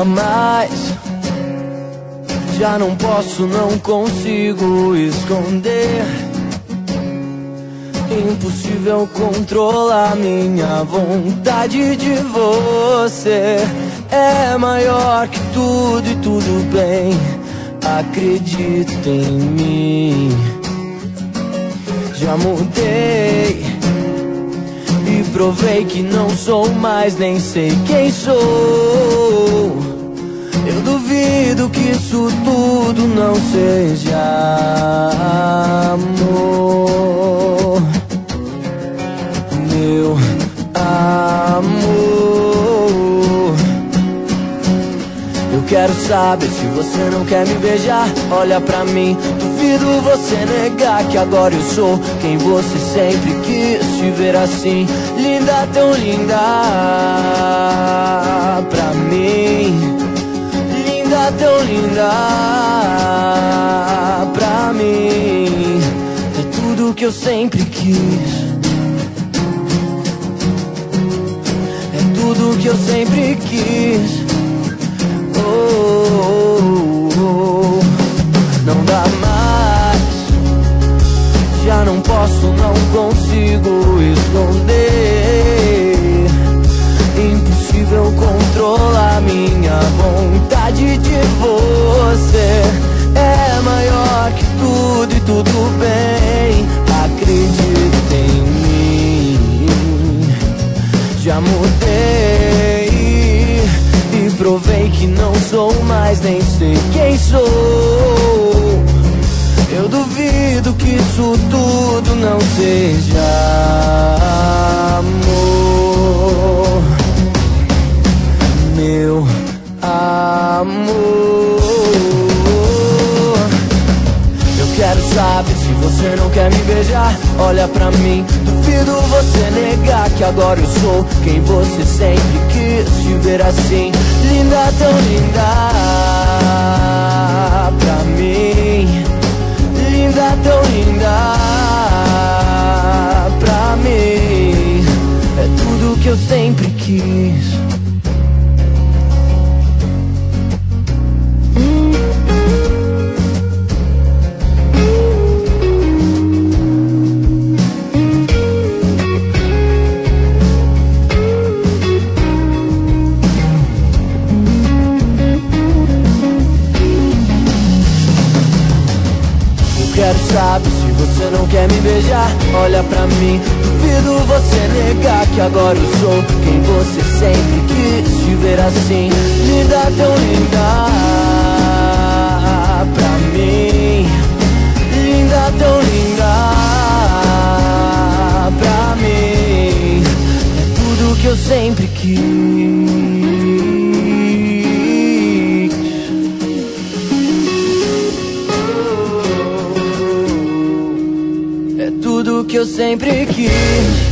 dá mais. Já não posso, não consigo esconder. Impossível controlar minha vontade de você. É maior que tudo e tudo bem. Acredita em mim. Já mudei e provei que não sou mais, nem sei quem sou. Eu duvido que isso tudo não seja amor. Meu amor, eu quero saber se você não quer me beijar. Olha pra mim, duvido você negar que agora eu sou quem você sempre quis te ver assim. Linda, tão linda pra mim. Linda, tão linda pra mim. É tudo que eu sempre quis. É tudo que eu sempre quis. Oh, oh, oh. Não dá mais. Já não posso, não consigo esconder. Impossível controlar minha vontade de você. É maior que tudo e tudo bem. Acredita em mim. Já mudei e provei que não sou mais, nem sei quem sou. Eu duvido que isso tudo não seja amor. Meu amor, eu quero saber se você não quer me beijar. Olha pra mim, duvido você negar que agora eu sou quem você sempre quis te ver assim. Linda, tão linda pra mim. Linda, tão linda pra mim. É tudo que eu sempre quis. Quero saber se você não quer me beijar. Olha pra mim, duvido você negar que agora eu sou quem você sempre quis te ver assim. Linda, tão linda pra mim. Linda, tão linda pra mim. É tudo que eu sempre quis. Tudo que eu sempre quis.